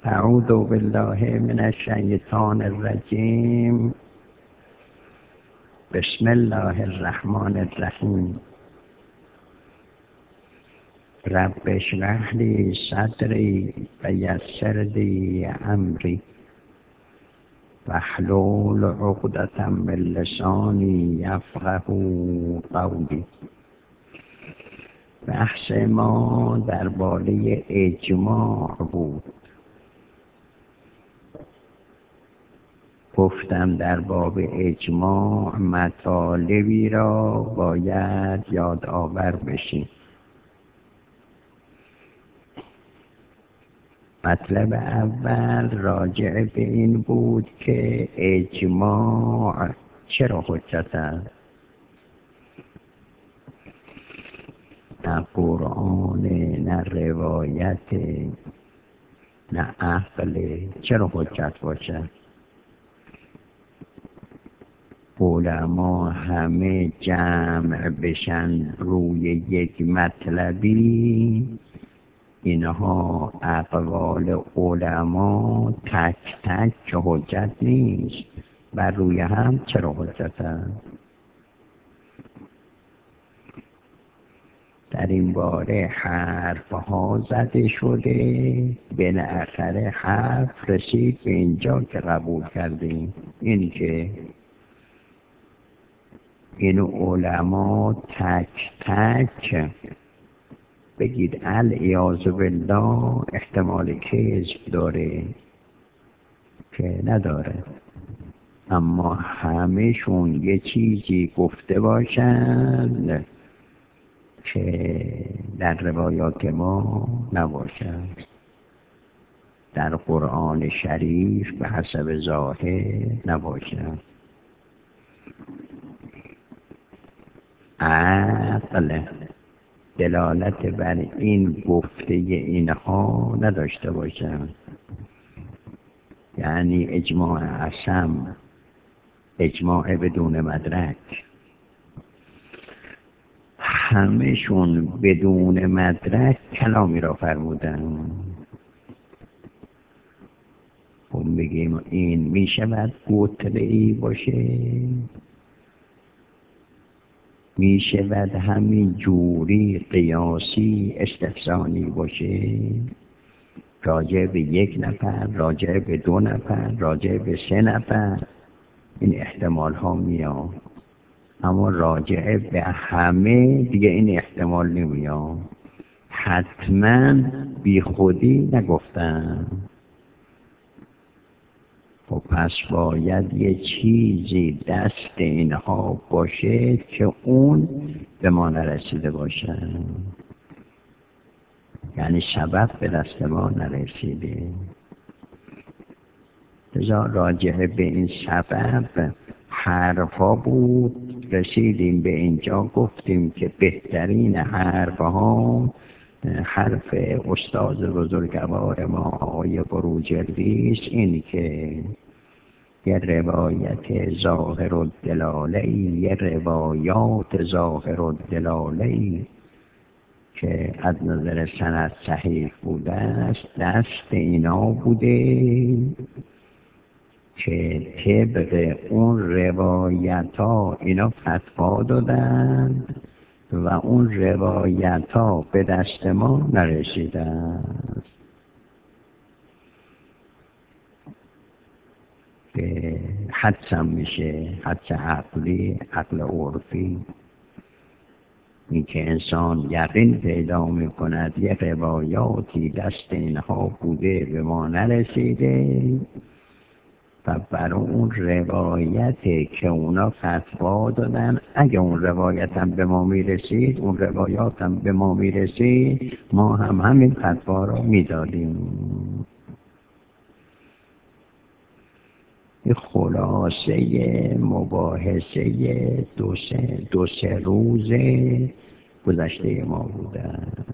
اعوذ بالله من الشیطان الرجیم. بسم الله الرحمن الرحیم. رب اشرح لی صدری و یسر لی امری واحلل عقدة من لسانی یفقهوا قولی. بحث ما درباره اجماع بود. گفتم در باب اجماع مطالبی را باید یادآور بشیم. مطلب اول راجع به این بود که اجماع چرا حجت است؟ نه قرآن، نه روایت، نه عقل، چرا حجت باشد؟ علما همه جمع بشن روی یک مطلبی، اینها اقوال علما تک تک که حجت نیست، بر روی هم چرا حجت است؟ در این باره حرف ها زده شده، بالاخره حرف رسید به اینجا که قبول کردیم، این که این علما تک تک بگید العیاذ بالله احتمال کذب داره که نداره، اما همه‌شون یه چیزی گفته باشند که در روایات ما نباشد، در قرآن شریف به حسب ظاهر نباشد. عقل دلالت بر این گفته اینها نداشته باشد، یعنی اجماع عصم، اجماع بدون مدرک، همه‌شون بدون مدرک کلامی را فرمودن. خب بگیم این می شود قطعی باشه، می شود همین جوری قیاسی استحسانی باشه، راجع به یک نفر، راجع به دو نفر، راجع به سه نفر، این احتمال ها میاد، اما راجع به همه دیگه این احتمال نمیاد. حتما بی خودی نگفتن. خب پس باید یه چیزی دست اینها باشه که اون به ما نرسیده باشه، یعنی سبب به دست ما نرسیده. لذا راجع به این سبب حرفا بود، رسیدیم به اینجا گفتیم که بهترین حرفها حرف استاد بزرگوار ما آقای بروجردی است، این که یه روایت ظاهر الدلاله، یه روایات ظاهر الدلاله که از نظر سند صحیح بوده است، دست اینا بوده که طبق اون روایت ها اینا فتوا دادند و اون روایت ها به دست ما نرسیدند. به حدس هم میشه، حدس عقلی، عقل عرفی، این که انسان یقین پیدا میکند یه روایاتی دست اینها بوده به ما نرسیده و برای اون روایتی که اونا فتوا دادن، اگه اون روایت هم به ما میرسید، اون روایات هم به ما میرسید، ما هم همین فتوا رو میدادیم. این خلاصه مباحثه دو سه روز گذشته ما بوده.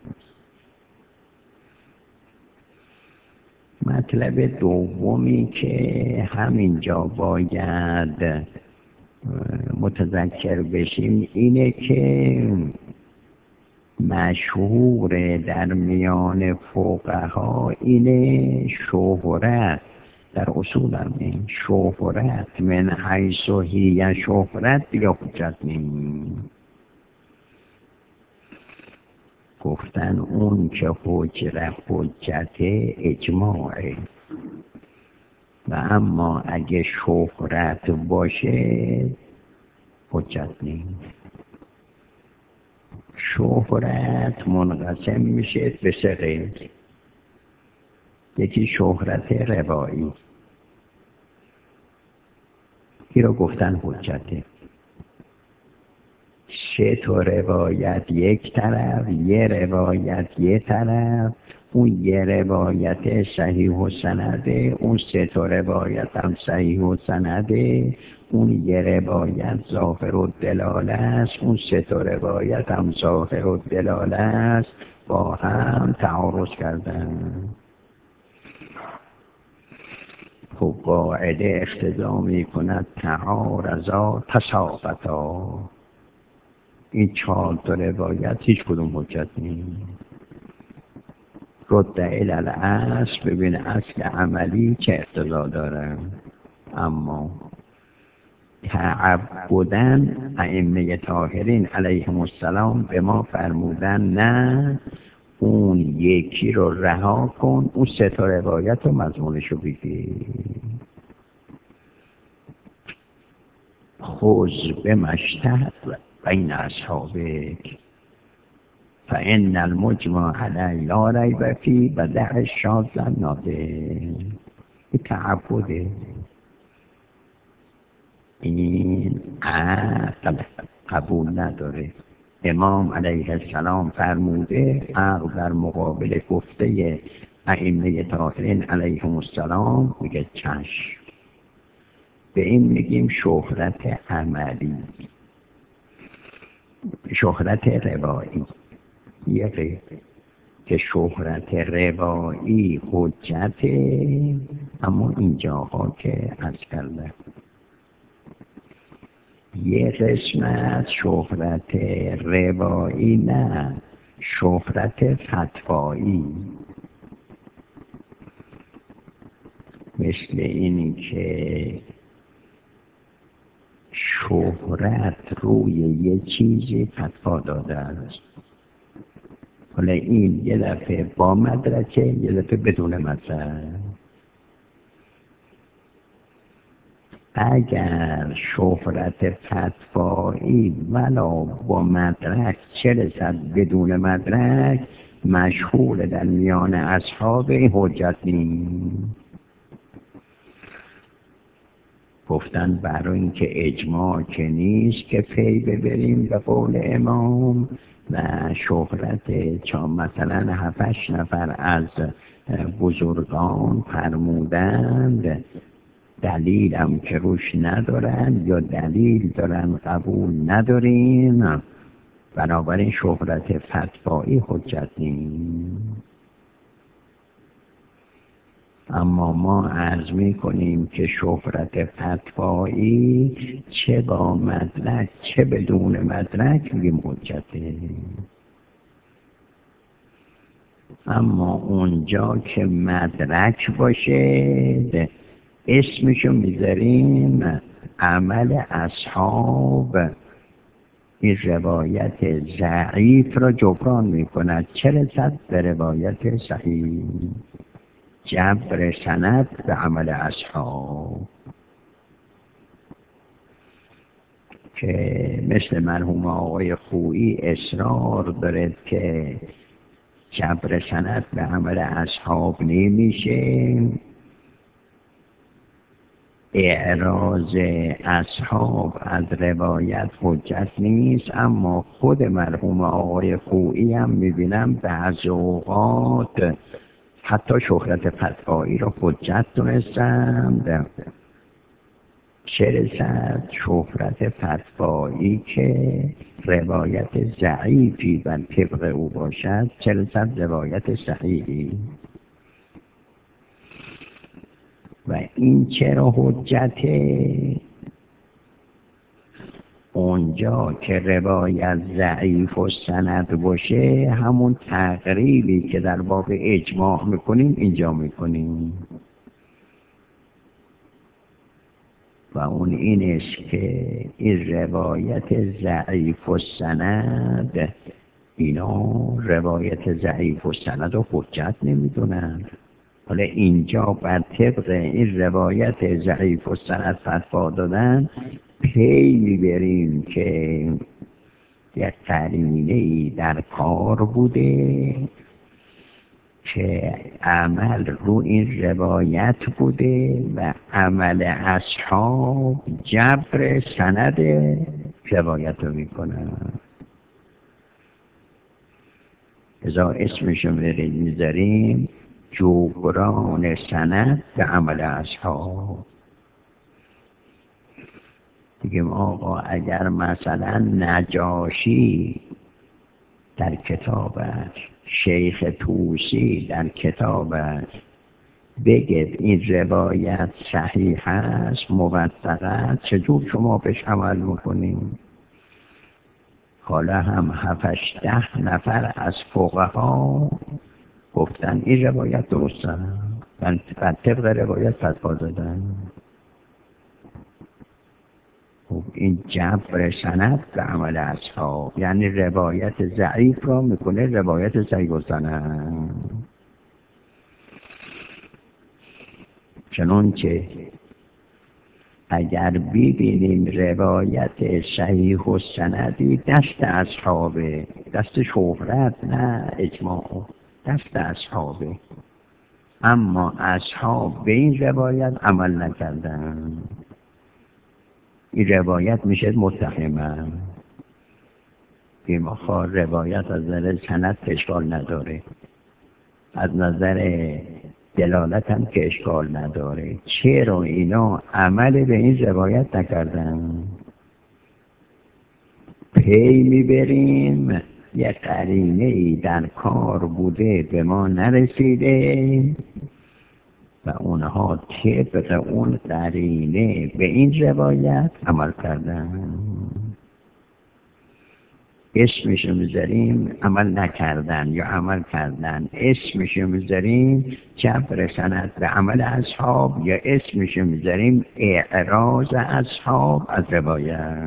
مطلب دومی که همینجا باید متذکر بشیم اینه که مشهور در میان فقها اینه شهرت در اصول هم این شهرت من حیث هی شهرت یا حجت نیم. گفتن اون که حجت اجماعه و اما اگه شهرت باشه حجت نیم. شهرت منقسم میشه به سه قسم. یکی شهرت روایی، این رو گفتن حجته. سه تا روایت یک طرف، یه روایت یه طرف، اون یه روایت صحیح و سنده، اون سه تا روایت هم صحیح و سنده، اون یه روایت ظاهر و دلاله است، اون سه تا روایت هم ظاهر و دلاله است، با هم تعارض کردن. خب قاعده اقتضا می کند تعارضا تساقطا. این 4 تا روایت هیچ کدوم حجت نیست. رد الی الاصل، ببین اصل عملی چه اقتضا داره. اما تعبداً ائمه طاهرین علیهم السلام به ما فرمودن نه، اون یکی رو رها کن، اون سه تا روایت رو مضمونش رو بگیر. خذ بمشتهد بین اصحابک فان المجمع علی لا ریب فیه و دع الشاذ النادر. این تعبده. این عقل قبول نداره. امام علیه السلام فرموده عقل در مقابل گفته ائمه طاهرین علیهم السلام میگه چشم. به این میگیم شهرت عملی. شهرت روایی یه که شهرت روایی حجته، اما اینجاها که از کرده یه قسمت شهرت روایی نه، شهرت فتوایی. مثل اینی که شهرت روی یه چیزی فتوا داده است. حالا این یه دفعه با مدرکه، یه دفعه بدون مدرک. اگر شهرت فتوایی ولا با مدرک چه رسد بدون مدرک مشهور در میان اصحاب حجت نیست. گفتن برای اینکه اجماع که نیست که پی ببریم به قول امام و شهرت مثلا 7-8 نفر از بزرگان فرمودند دلیل هم که روش ندارن یا دلیل دارن قبول نداریم، بنابراین شهرت فتوایی حجت نیست. اما ما عرض می کنیم که شهرت فتوایی چه با مدرک چه بدون مدرک میگیم حجته. اما اونجا که مدرک باشه اسمشو میذاریم عمل اصحاب. این روایت ضعیف را جبران میکند چه رسد به روایت صحیح. جبر سند به عمل اصحاب که مثل مرحوم آقای خویی اصرار دارد که جبر سند به عمل اصحاب نمیشه، اعراض اصحاب از روایت حجت نیست. اما خود مرحوم آقای خویی هم میبینم بعض اوقات حتی شهرت فتوایی رو حجت دونستند. چه رسد شهرت فتوایی که روایت ضعیفی بر طبق او باشد، چه رسد روایت صحیحی. و این چرا حجته؟ اون اونجا که روایت ضعیف و سند باشه همون تقریبی که در باب اجماع میکنیم اینجا میکنیم و اون این است که این روایت ضعیف و سند اینا روایت ضعیف و سند رو حجت نمیدونن. حالا اینجا بر طبق این روایت ضعیف و سند فتوا دادن پی میبریم که یک قرینه‌ای در کار بوده که عمل رو این روایت بوده و عمل اصحاب جبر سند روایت رو میکنن. ازا اسمشو میذاریم جبران سند به عمل اصحاب. بگیم آقا اگر مثلا نجاشی در کتابش، شیخ توسی در کتابش بگید این روایت صحیح است، موثق است، چجور شما بهش عمل میکنیم؟ حالا هم 7-10 نفر از فقها گفتن این روایت درسته و طبق روایت فتوا دادن. این جبر سند به عمل اصحاب یعنی روایت ضعیف را میکنه روایت صحیح السند. چنانچه اگر ببینیم روایت صحیح السندی دست اصحابه، دست شهرت نه اجماع، دست اصحابه، اما اصحاب به این روایت عمل نکردن، این روایت میشه متهمه. بیم آخر روایت از نظر سند اشکال نداره، از نظر دلالت هم که اشکال نداره، چرا اینا عمل به این روایت نکردن؟ پی میبریم یک قرینه ای در کار بوده به ما نرسیده و اونها طبق اون قرینه به این روایت عمل کردن. اسمشو میذاریم عمل نکردن یا عمل کردن، اسمشو میذاریم جبر سند به عمل اصحاب یا اسمشو میذاریم اعراض اصحاب از روایت.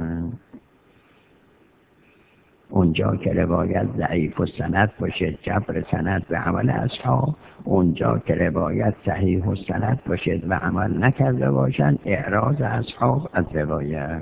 اونجا که روایت ضعیف و سند باشه جبر سند به عمل اصحاب، اونجا که روایت صحیح و سند باشه و عمل نکرده باشن اعراض اصحاب از روایت.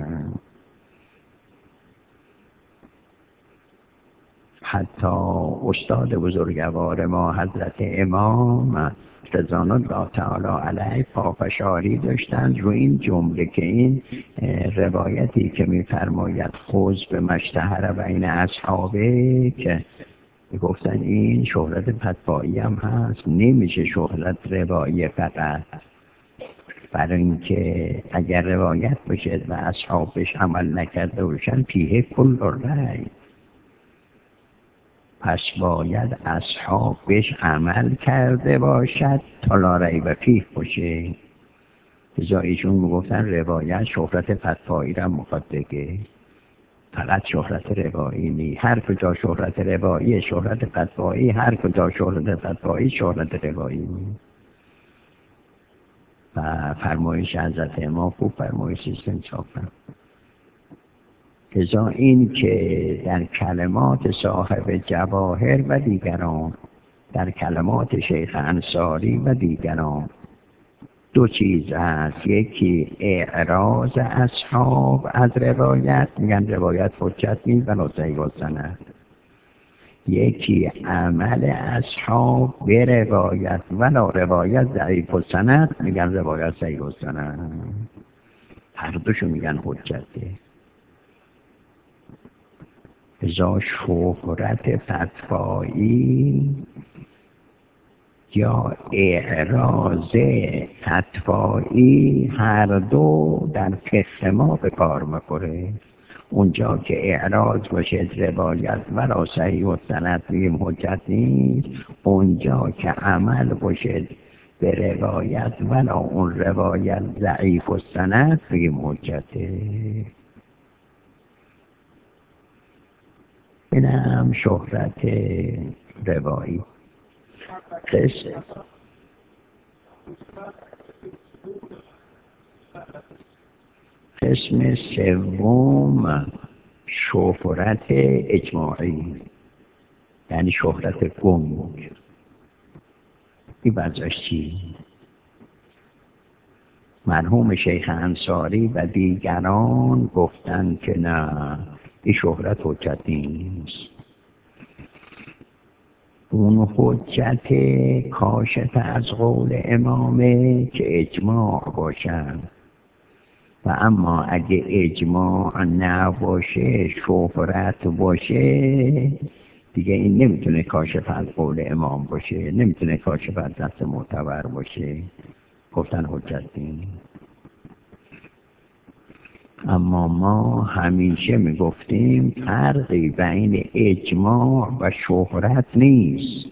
حتی استاد بزرگوار ما حضرت امام رضوان الله تعالی علیه پافشاری داشتند رو این جمله که این روایتی که میفرماید خذ به مشتهر بین اصحابه که گفتن این شهرت فتوایی هم هست، نمیشه شهرت روایی فقط، برای اینکه اگر روایت باشه و اصحابش عمل نکرده باشن فیه کل رأی، پس باید اصحاب بهش عمل کرده باشد تا لا ریب فیه باشه. لذا ایشون میگفتن روایت شهرت فتوایی را میخواد بگه، فقط شهرت روایی نی، هر کجا شهرت روایی شهرت فتوایی، هر کجا شهرت فتوایی شهرت روایی نی. و فرمایش حضرت امام خوب فرمایش استنسافن. لذا این که در کلمات صاحب جواهر و دیگران، در کلمات شیخ انصاری و دیگران دو چیز هست، یکی اعراض اصحاب از روایت، میگن روایت حجت نیست ولا صحیح السند، یکی عمل اصحاب به روایت ولا روایت ضعیف السند، میگن روایت صحیح السند. هر دوشو میگن حجته. ازا شهرت فتوایی یا اعراض فتوایی هر دو در فقه ما به کار میخوره. اونجا که اعراض باشه روایت ولا صحیح السند میگیم حجت نیست، اونجا که عمل باشه به روایت ولا اون روایت ضعیف السند میگیم حجته. اینم شهرت روایی. قسم سوم شهرت اجماعی، یعنی شهرت گنگ. این وضعش چی؟ مرحوم شیخ انصاری و دیگران گفتند که نه، این شهرت حجت نیست. اون حجت کاشف از قول امامه که اجماع باشد، و اما اگه اجماع نباشه شهرت باشه دیگه این نمیتونه کاشف از قول امام باشه، نمیتونه کاشف از دست معتبر باشه. گفتن حجت نیست. اما ما همیشه میگفتیم فرقی بین اجماع و شهرت نیست.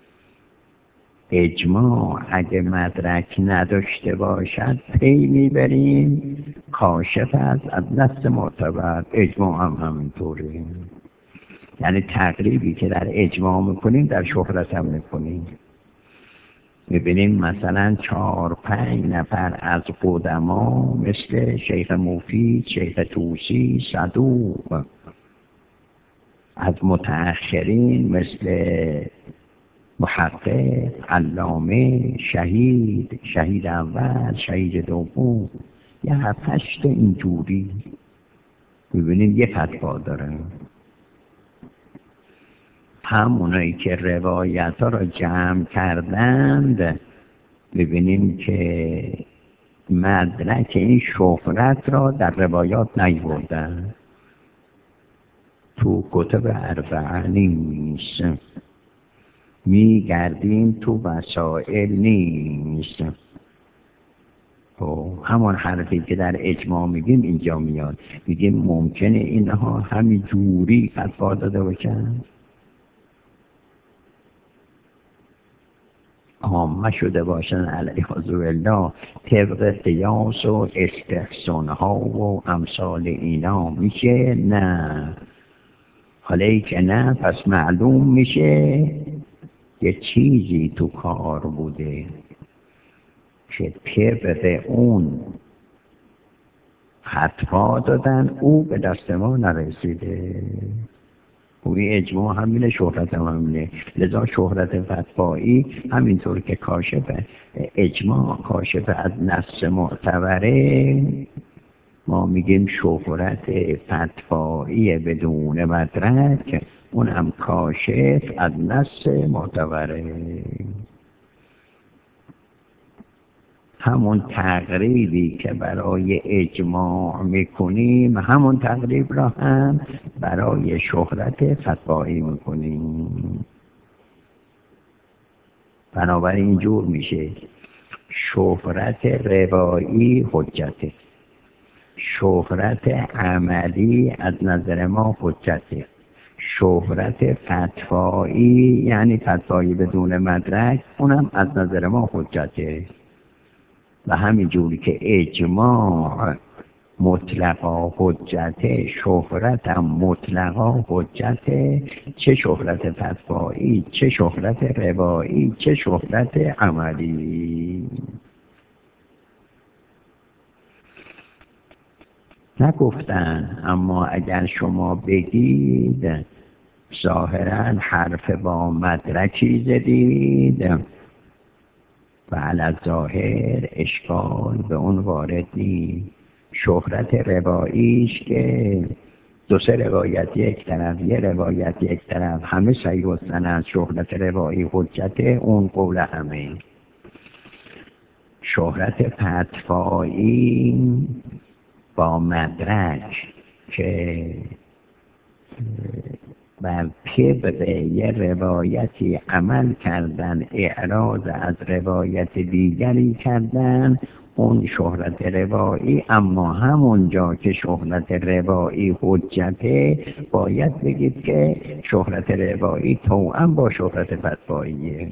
اجماع اگه مدرک نداشته باشد پی میبریم کاشف از دست معتبر. اجماع هم همینطوره، یعنی تقریبی که در اجماع میکنیم در شهرت هم میکنیم. میبینیم مثلا 4-5 نفر از قدما مثل شیخ مفید، شیخ طوسی، صدوق، از متأخرین مثل محقق، علامه، شهید اول، شهید دوم، یه 7-8 اینجوری میبینیم یه فتوا داره. همونایی که روایت ها را جمع کردند ببینیم که مدرک این شهرت را در روایات نیاوردن، تو کتب اربعه نیست، میگردیم تو وسائل نیست. همان حرفی که در اجماع میگیم اینجا میاد، میگیم ممکنه اینها همین جوری فتوا داده باشن، عامه شده باشن علیه الله، طبق قیاس و استحسان ها و امثال اینا میشه؟ نه. حالا که نه، پس معلوم میشه یه چیزی تو کار بوده که طبق اون فتوا دادن، او به دست ما نرسیده. این اجماع همینه، شهرت هم همینه. لذا شهرت فتوایی همینطور که کاشف اجماع کاشف از نص معتبره، ما میگیم شهرت فتوایی بدون مدرک اون هم کاشف از نص معتبره. همون تقریبی که برای اجماع میکنیم همون تقریب را هم برای شهرت فتوایی میکنیم. بنابراین اینجور میشه شهرت روایی حجته، شهرت عملی از نظر ما حجته، شهرت فتوایی یعنی فتوایی بدون مدرک اونم از نظر ما حجته. و همین جوری که اجماع مطلقا حجته، شهرت هم مطلقا حجته، چه شهرت فتوایی، چه شهرت روایی، چه شهرت عملی. نگفتن، اما اگر شما بگید ظاهرا حرف با مدرکی زدید و علی ظاهر اشکال به اون وارد نیست. شهرت رواییش که 2-3 روایت یک طرف، یه روایت یک طرف، همه صحیح و سند، شهرت روایی حجت اون قول همه. شهرت فتوایی با مدرک که بر طبق یه روایتی عمل کردن، اعراض از روایت دیگری کردن، اون شهرت روایی. اما همون جا که شهرت روایی حجته باید بگید که شهرت روایی توأم با شهرت فتواییه.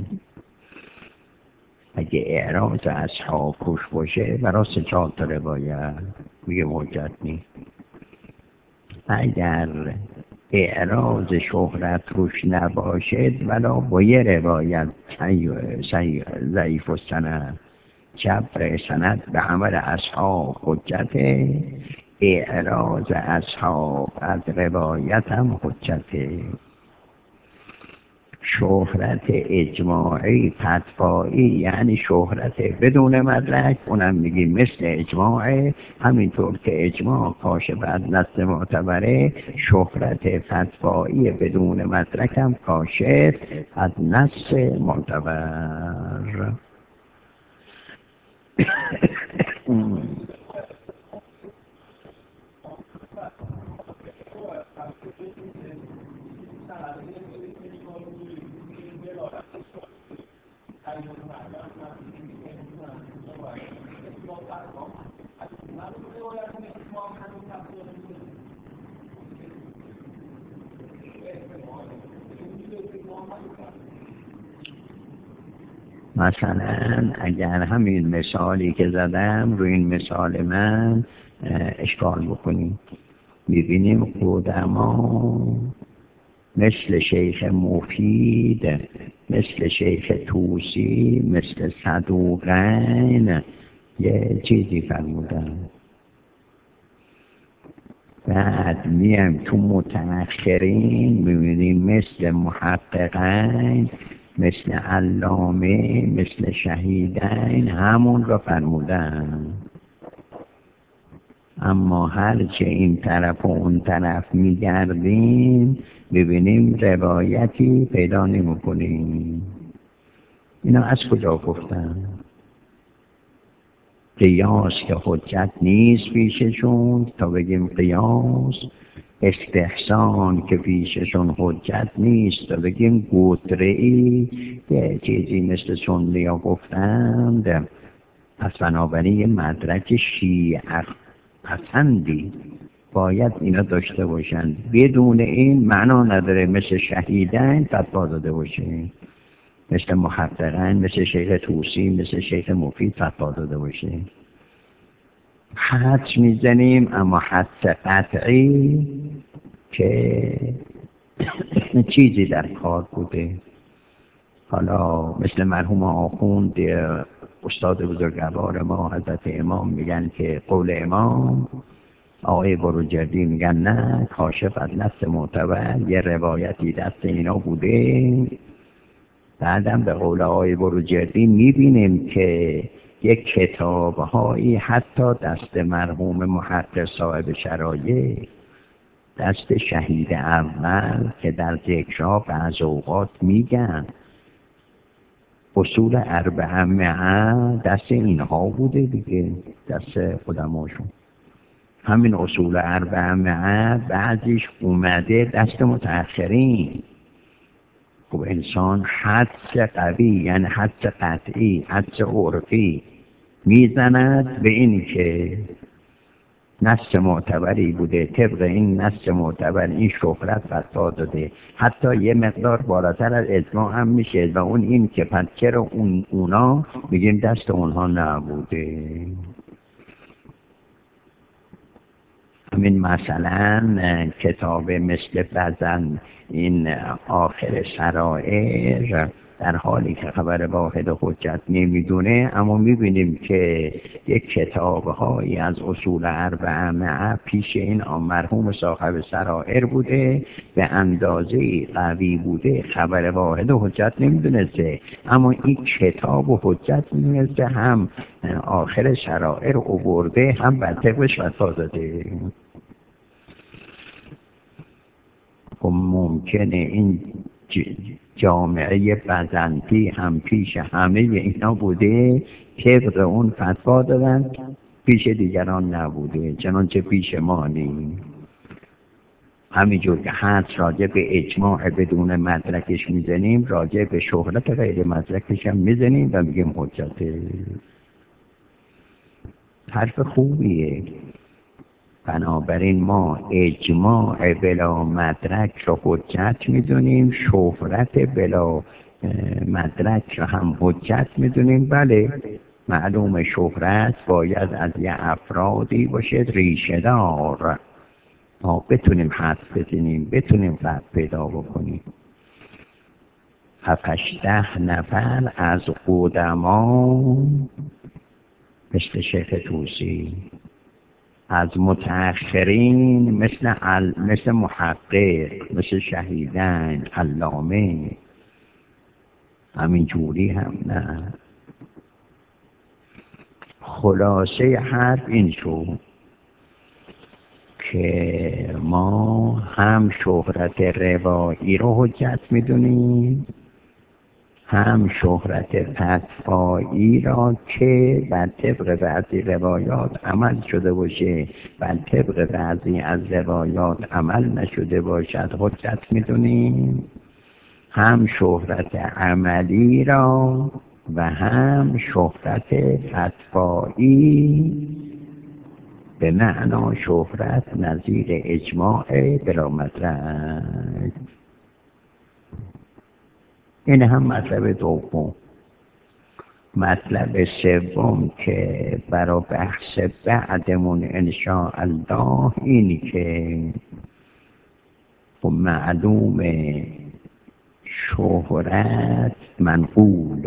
اگه اعراض اصحاب توش باشه برای 3-4 روایت میگه حجت نیست. اگر اعراض شهرت روش نباشد ولا با یه روایت ضعیف و سند جبر سند به عمل اصحاب حجت، اعراض اصحاب از روایت هم حجته. شهرت اجماعی فتوایی یعنی شهرت بدون مدرک، اونم میگیم مثل اجماعه. همینطور که اجماع کاشف از نص معتبره، شهرت فتوایی بدون مدرک هم کاشف از نص معتبر. مثلا اگر همین مثالی که زدم روی این مثال من اشکال بکنیم، میبینیم قدما مثل شیخ مفید، مثل شیخ توسی، مثل صدوقین یه چیزی فرمودن. بعد میم تو متأخرین میبینیم مثل محققین، مثل علامه، مثل شهیدین همون رو فرمودن. اما هرچه این طرف و اون طرف میگردیم ببینیم روایتی پیدا نمی‌کنیم. اینا از کجا گفتن؟ قیاس که حجت نیست پیششون تا بگیم قیاس، استحسان که پیششون حجت نیست تا بگیم گدره‌ای، یه چیزی مثل سنی‌ها گفتند. پس بنابراین یه مدرک شیعه پسندی باید اینا داشته باشن. بدون این معنا نداره مثل شهیدین فتوا داده باشه، مثل محققین، مثل شیخ توسی، مثل شیخ مفید فتوا داده باشه. حدس میزنیم اما حدس قطعی که چیزی در کار بوده. حالا مثل مرحوم آخوند استاد بزرگوار ما حضرت امام میگن که قول امام، آقای بروجردی میگن نه، کاشف از نص معتبر یه روایتی دست اینا بوده. بعدم به قول آقای بروجردی میبینیم که یک کتابهایی حتی دست مرحوم محقق صاحب شرایع، دست شهید اول که در ذکرها بعض اوقات میگن اصول اربعه دست اینها بوده دیگه، دست قدماشون. همین اصول اربعه بعضیش اومده دست متأخرین. خب انسان حدس قوی یعنی حدس قطعی، حدس عرفی میزند به این که نص معتبری بوده، طبق این نص معتبر این شهرت فتوا داده، حتی یه مقدار بالاتر از اجماع هم میشه و اون این که پس چرا اونا میگیم دست اونها نبوده. همین مثلا کتاب مثل بزن این آخر سرائر، در حالی که خبر واحد حجت نمیدونه، اما میبینیم که یک کتاب‌هایی از اصول اربعه پیش این مرحوم صاحب سرائر بوده، به اندازه قوی بوده، خبر واحد حجت نمیدونسته، اما این کتاب و حجت میدونسته، هم آخر سرائر آورده هم بر طبقش فتوا داده. خب ممکنه این جامعه بزنطی هم پیش همه اینا بوده، طبق اون فتوا دادن، پیش دیگران نبوده، چنانچه پیش ما نیم. همینجور که حدس راجع به اجماع بدون مدرکش میزنیم، راجع به شهرت غیر مدرکش هم میزنیم و میگیم حجته. حرف خوبیه. بنابراین ما اجماع بلا مدرک رو حجت میدونیم، شهرت بلا مدرک رو هم حجت میدونیم. بله معلوم شهرت باید از یه افرادی باشه ریشه دار، ما بتونیم حد بزنیم، بتونیم فرق پیدا بکنیم. 7-8 نفر از قدما مثل شیخ طوسی، از متأخرین مثل محقق، مثل شهیدان، علامه، همین جوری هم نه. خلاصه حرف این شد که ما هم شهرت روایی رو حجت میدونیم، هم شهرت فتوایی را که بر طبق بعضی روایات عمل شده باشه، بر طبق بعضی از روایات عمل نشده باشد حجت میدونیم، هم شهرت عملی را و هم شهرت فتوایی به معنا شهرت نظیر اجماع بلا مدرک. این هم مطلب دوم. مطلب سوم که برای بحث بعدمون انشاءالله اینی که معلوم شهرت منقول،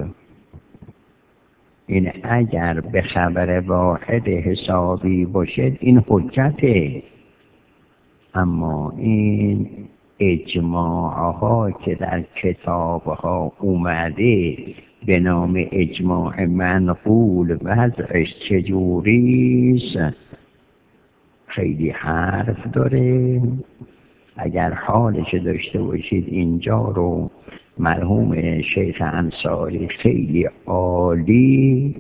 این اگر به خبر واحد حسابی باشد این حجته، اما این اجماعها که در کتابها اومده به نام اجماع منقول وضعش چجوریست خیلی حرف داره. اگر حالش داشته باشید اینجا رو مرحوم شیخ انصاری خیلی عالی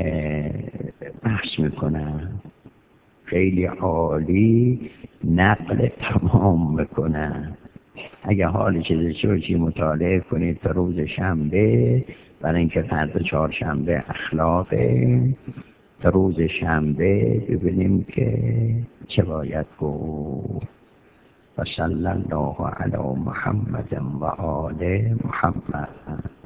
بحث میکنن، خیلی عالی نقل تمام میکنن. اگر حالش داشته باشید مطالعه کنید تا روز شنبه، برای اینکه فردا چهارشنبه اخلاقه، تا روز شنبه ببینیم که چه باید گفت. و صلی الله علی محمد و آل محمد.